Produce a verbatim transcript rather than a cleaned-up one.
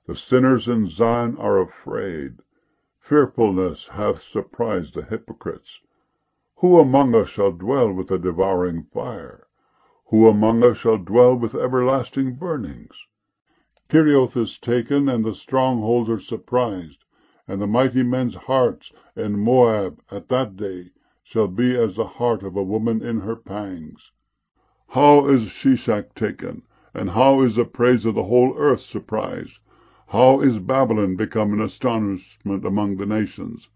The sinners in Zion are afraid. Fearfulness hath surprised the hypocrites. Who among us shall dwell with the devouring fire? Who among us shall dwell with everlasting burnings? Kerioth is taken, and the strongholds are surprised, and the mighty men's hearts in Moab at that day shall be as the heart of a woman in her pangs. How is Sheshach taken, and how is the praise of the whole earth surprised? How is Babylon become an astonishment among the nations?